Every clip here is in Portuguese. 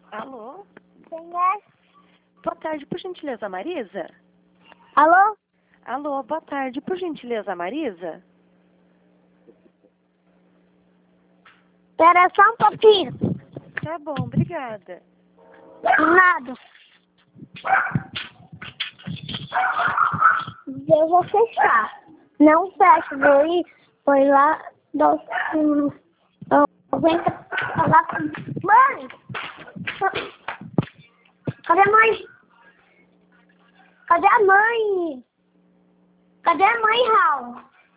Alô? Quem é? Boa tarde, por gentileza, Marisa? Alô? Alô, boa tarde, por gentileza, Marisa? Espera só um pouquinho. Tá bom, obrigada. Nada. Eu vou fechar. Não fecha, vou ir. Foi lá. Eu venho falar com... Mãe! Cadê a mãe? Cadê a mãe? Cadê a mãe, Raul?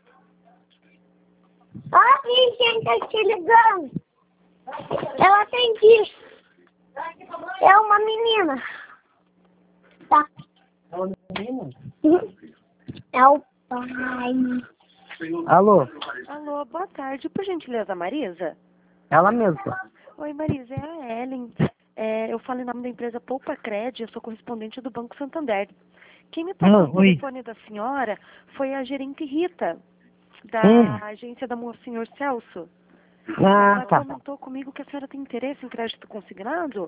Olha aqui, quem tá te ligando. Eu atendi. É uma menina. Tá. É uma menina? É o pai. Alô? Alô, boa tarde, por gentileza, Marisa? Ela mesma. Oi, Marisa, é a Ellen. Eu falo em nome da empresa Poupa Cred, eu sou correspondente do Banco Santander. Quem me passou o Oi. telefone da senhora foi a gerente Rita, da agência da senhor Celso. Ela Tá. comentou comigo que a senhora tem interesse em crédito consignado?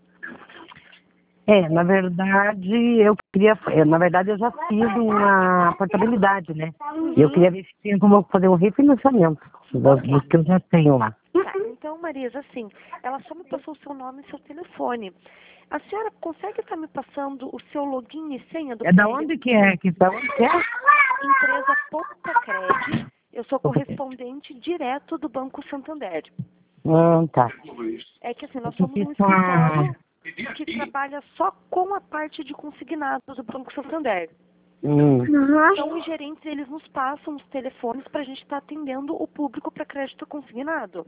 Na verdade, eu já fiz uma portabilidade, né? E eu queria ver se tinha como fazer um refinanciamento dos que eu já tenho lá. Tá, então, Marisa, assim, ela só me passou o seu nome e seu telefone. A senhora consegue estar me passando o seu login e senha do Da onde que é? Da onde que é? Empresa Poupa Cred. Eu sou correspondente direto do Banco Santander. Tá. É que assim, nós somos um escritório que trabalha só com a parte de consignados do Banco Santander. Então, os gerentes, eles nos passam os telefones para a gente estar atendendo o público para crédito consignado.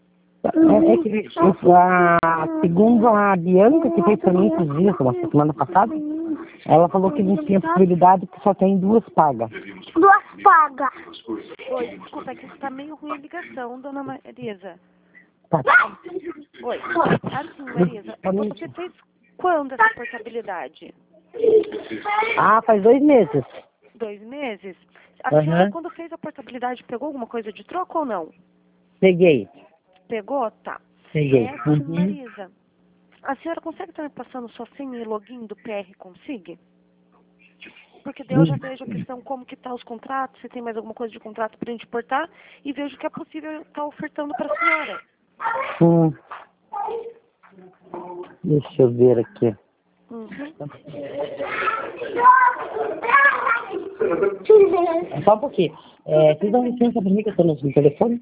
Segundo a Bianca, que fez para mim esses dias, na semana passada, ela falou que não tinha possibilidade, que só tem 2 pagas. 2 pagas. Oi, desculpa, é que está meio ruim a ligação, dona Marisa. Tá. Oi, assim, Marisa, você fez quando essa portabilidade? Faz 2 meses. 2 meses? A senhora, quando fez a portabilidade, pegou alguma coisa de troca ou não? Peguei. Pegou? Tá. Peguei. Marisa, a senhora consegue estar me passando sua senha e login do PR Consig? Porque daí eu já vejo a questão como que tá os contratos, se tem mais alguma coisa de contrato pra gente portar, e vejo que é possível estar ofertando para a senhora. Deixa eu ver aqui. Só um pouquinho. Vocês dão licença pra mim que eu tô no telefone?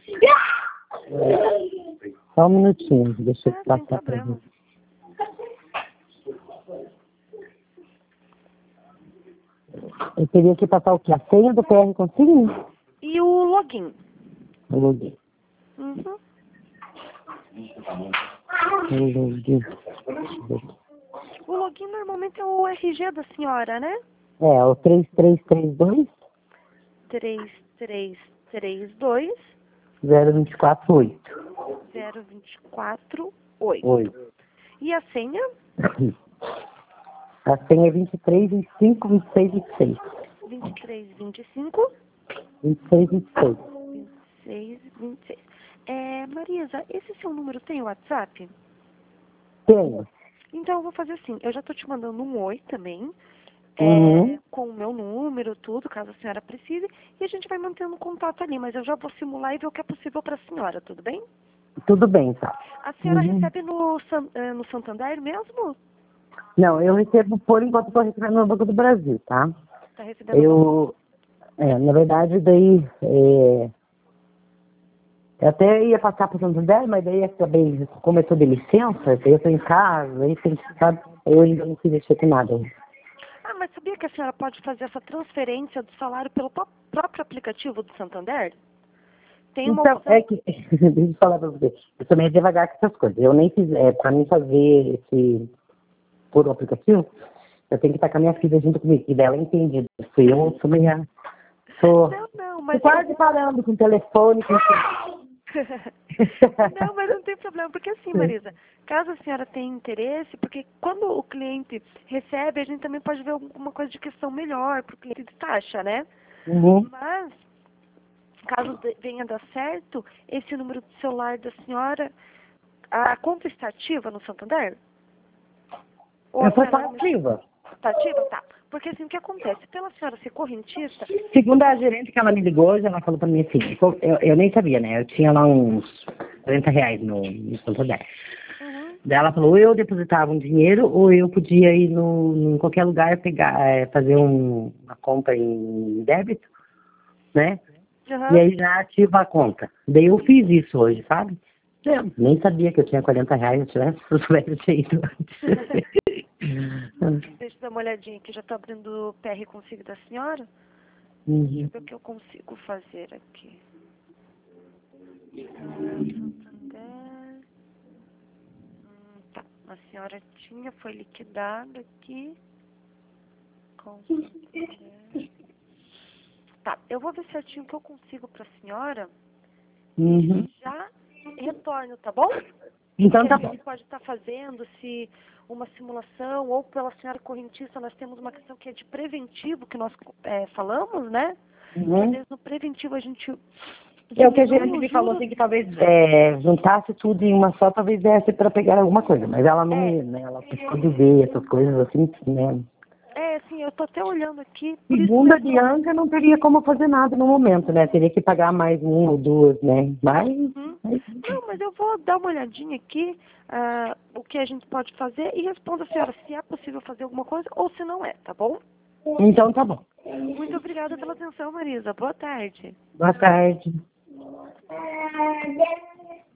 Só um minutinho, deixa eu passar pra mim. Eu teria que passar o quê? A senha do PR Consigne? E o login? O login. O login normalmente é o RG da senhora, né? O 3332 3332 0248. 0248. E a senha? A senha é 23, 25, 26, 26. 23, 25? 26, 26. 26, 26. Marisa, esse seu número tem WhatsApp? Tenho. Então eu vou fazer assim, eu já tô te mandando um oi também, com o meu número, tudo, caso a senhora precise, e a gente vai mantendo contato ali, mas eu já vou simular e ver o que é possível para a senhora, tudo bem? Tudo bem, tá. A senhora recebe no Santander mesmo? Não, eu recebo, por enquanto, estou recebendo no Banco do Brasil, tá? Tá recebendo na verdade, daí, eu até ia passar para o Santander, mas daí acabei, como eu estou de licença, daí eu estou em casa, aí tem que, sabe, eu ainda não fiz mexer com nada. Mas sabia que a senhora pode fazer essa transferência do salário pelo próprio aplicativo do Santander? Tem uma opção... deixa eu falar para você, eu também devagar com essas coisas. Eu nem fiz, para mim fazer esse, por o aplicativo, eu tenho que estar com a minha filha junto comigo, e dela entende. Eu sou meio... Não, mas... Tô quase parando com o telefone, Não, mas não tem problema, porque assim, Marisa, caso a senhora tenha interesse, porque quando o cliente recebe, a gente também pode ver alguma coisa de questão melhor para o cliente de taxa, né? Mas, caso venha dar certo, esse número de celular da senhora, A conta está ativa no Santander? Eu sou ativa. Está ativa? Tá. Porque assim, o que acontece? Pela senhora ser correntista... Segundo a gerente que ela me ligou hoje, ela falou pra mim assim, eu nem sabia, né? Eu tinha lá uns R$40 no Santander. Daí ela falou, ou eu depositava um dinheiro, ou eu podia ir em qualquer lugar pegar, fazer uma conta em débito, né? E aí já ativa a conta. Daí eu fiz isso hoje, sabe? Eu nem sabia que eu tinha R$40, se eu tivesse feito antes. Deixa eu dar uma olhadinha aqui, já tô abrindo o PR consigo da senhora. Uhum. Deixa eu ver o que eu consigo fazer aqui. Santander. Tá, a senhora tinha, foi liquidado aqui. Com Santander. Tá, eu vou ver certinho o que eu consigo pra senhora. Uhum. Já retorno, tá bom? Então tá Porque a bom. gente pode estar fazendo se uma simulação ou pela senhora correntista, nós temos uma questão que é de preventivo, que nós falamos, né? Uhum. Às vezes no preventivo a gente... É o que a gerente me falou, assim, que talvez juntasse tudo em uma só, talvez desse para pegar alguma coisa. Mas ela não me, né, ela ficou de ver essas coisas assim, né? Sim, eu tô até olhando aqui. Segundo a Bianca, não teria como fazer nada no momento, né? Teria que pagar mais uma ou duas, né? Mas... Não, mas eu vou dar uma olhadinha aqui, o que a gente pode fazer e respondo a senhora se é possível fazer alguma coisa ou se não é, tá bom? Então tá bom. Muito obrigada pela atenção, Marisa. Boa tarde. Boa tarde.